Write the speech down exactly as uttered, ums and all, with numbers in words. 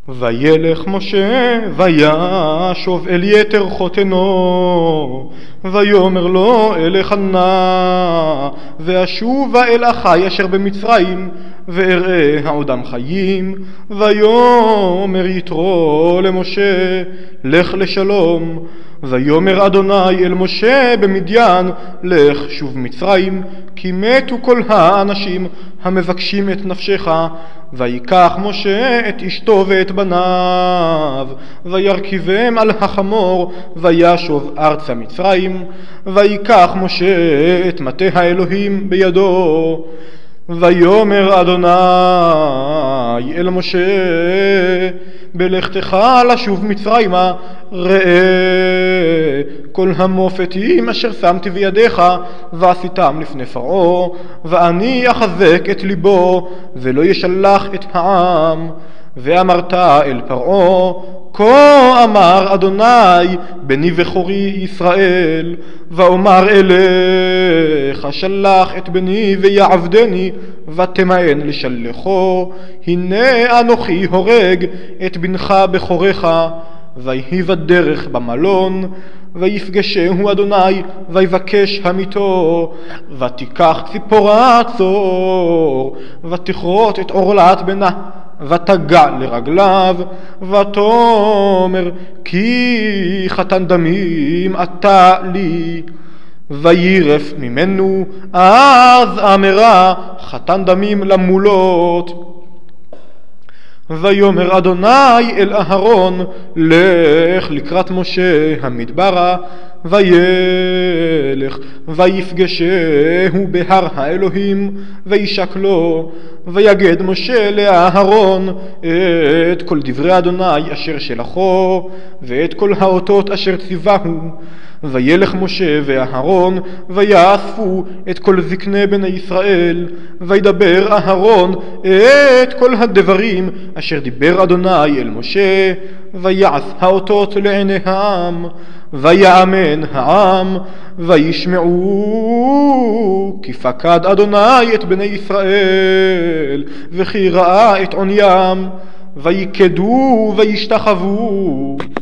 וילך משה וישוב אל יתר חותנו, ויאמר לו אלך נא ואשובה אל אחי אשר במצרים ואראה העודם חיים. ויאמר יתרו למשה לך לשלום. ויאמר אדוני אל משה במדיין לך שוב מצרים, כי מתו כל האנשים המבקשים את נפשך. ויקח משה את אשתו ואת בניו וירכיבם על החמור וישוב ארצה מצרים. ויקח משה את מטה האלוהים בידו. ויאמר אדוני אל משה בלכתך לשוב מצרימה, ראה כל המופתים אשר שמתי בידיך ועשיתם לפני פרעה, ואני אחזק את ליבו ולא ישלח את העם. ואמרת אל פרעה כה אמר אדוני בני בכורי ישראל, ואומר אליך שלח את בני ויעבדני ותמאן לשלחו. הנה אנוכי הורג את בנך בכורך. ויהי בדרך במלון ויפגשהו אדוני ויבקש המיתו. ותיקח ציפורה צור ותכרות את עורלת בנה ותגע לרגליו ותאמר כי חתן דמים אתה לי. וירף ממנו אז אמרה חתן דמים למולות. ויאמר אדוני אל אהרון לך לקראת משה המדברה. וילך ויפגשהו בהר האלוהים וישקלו. ויגד משה לאהרון את כל דברי אדוני אשר שלחו ואת כל האותות אשר ציווהו. וילך משה ואהרון ויאספו את כל זקני בני ישראל. וידבר אהרון את כל הדברים אשר דיבר אדוני אל משה, ויעש האותות לעיני העם. ויאמן העם וישמעו כי פקד אדוני את בני ישראל וכי ראה את עוניים. ויקדו וישתחוו.